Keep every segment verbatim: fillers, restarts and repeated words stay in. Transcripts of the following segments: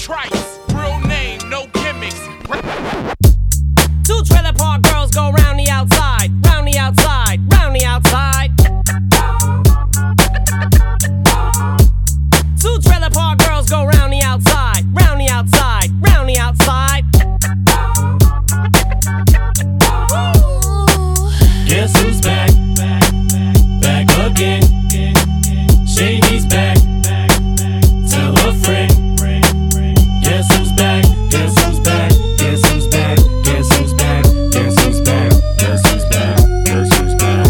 Trice, real name, no gimmicks. Two trailer park girls go round the outside, round the outside, round the outside. Two trailer park girls go round the outside, round the outside, round the outside. Guess who's back? Back again. Shady's back. Tell a friend. Guess who's back? Guess who's back? Guess who's back? Guess who's back? Guess who's back? Guess who's back? Guess who's back?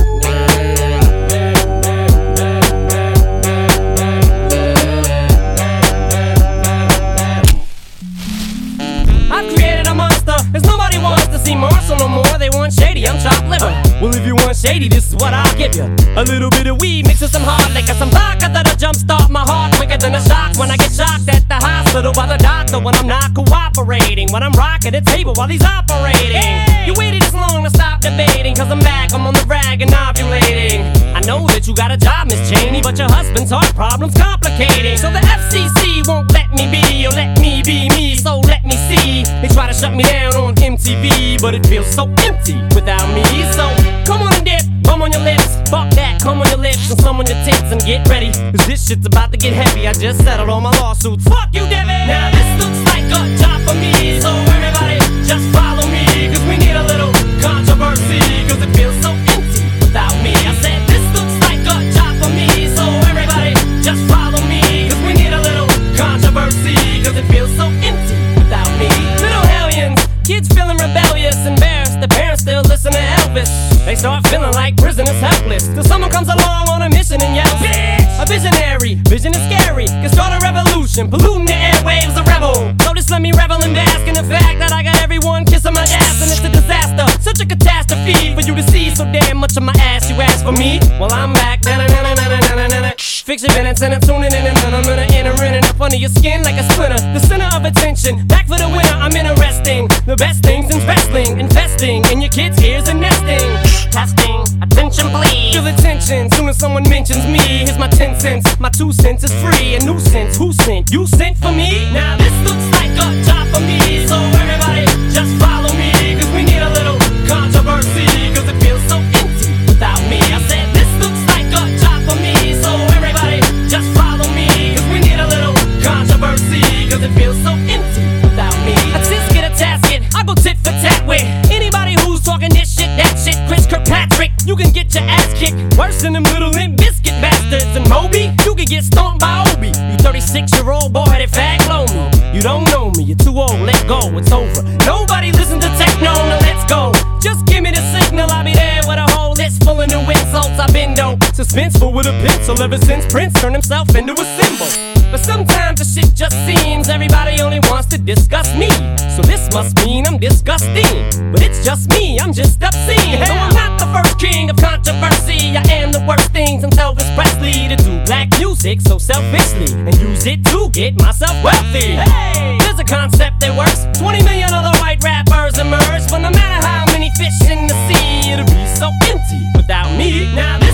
I've created a monster, cause nobody wants to see Marshall no more. They want Shady, I'm chopped liver. Well, if you want Shady, this is what I'll give you. A little bit of weed mixed with some hard liquor, some vodka that'll jumpstart my heart quicker than a shock when I get shocked at the hospital by the doctor when I'm not cooperating, when I'm rocking the table while he's operating. Hey! You waited this long to stop debating, cause I'm back, I'm on the rag and ovulating. I know that you got a job, Miss Cheney, but your husband's heart problem's complicating. So the F C C won't let me be, or let me be me, so let me see. They try to shut me down on M T V, but it feels so empty without me. So come on and dip, bum on your lips, fuck that, come on your lips and some on your tits and get ready, cause this shit's about to get heavy. I just settled all my lawsuits, fuck you, Debbie. Now this looks like a job for me, so everybody just follow me, cause we need a little controversy, cause it feels so empty without me. I said this looks like a job for me, so everybody just follow me, cause we need a little controversy, cause it feels so empty without me. Little hellions, kids feeling rebellious, embarrassed, the parents still listen to Elvis. They start feeling like prisoners helpless, till someone comes along on a mission and yells, bitch! A visionary, vision is scary, can start a revolution, polluting the airwaves, a rebel. So just let me revel and bask in the fact that I got everyone kissing my ass, and it's a disaster, such a catastrophe for you to see so damn much of my ass. You ask for me? Well, I'm back. Na-na-na-na-na-na-na-na. Fix your minutes and I'm tuning in, and I'm gonna enter in and up under your skin like a splinter. The center of attention, back for the winner. I'm interesting. The best things in wrestling, investing in your kids' ears and nesting. Testing, attention please. Feel the tension soon as someone mentions me. Here's my ten cents, my two cents is free. A nuisance, who sent? You sent for me? Now this looks like a job for me, so everybody just follow me, cause we need a little controversy, cause it feels so empty without me. I said this looks like a job for me, so everybody just follow me, cause we need a little controversy, cause it feels so empty without me. A tisket, a tasket, I go tit for tat with anybody who's talking this shit, that shit. Chris Kirkpatrick, you can get your ass kicked worse than them little Limp Biscuit bastards. And Moby, you can get stomped by Obi. You thirty-six year old boy that fag blow me. You don't know me, you're too old, let go, it's over. Nobody listen to techno, now let's go. Just give me the signal, I'll be there with a whole list full of new insults. I've been dope, suspenseful with a pencil ever since Prince turned himself into a symbol. But sometimes the shit just seems everybody only wants to discuss me. So this must mean I'm disgusting, but it's just me, I'm just obscene. Though I'm not the first king of controversy, I am the worst thing since Elvis Presley to do black music so selfishly and use it to get myself wealthy. Hey, there's a concept that works. twenty million other white rappers emerge, but no matter how many fish in the sea, it'll be so empty without me. Now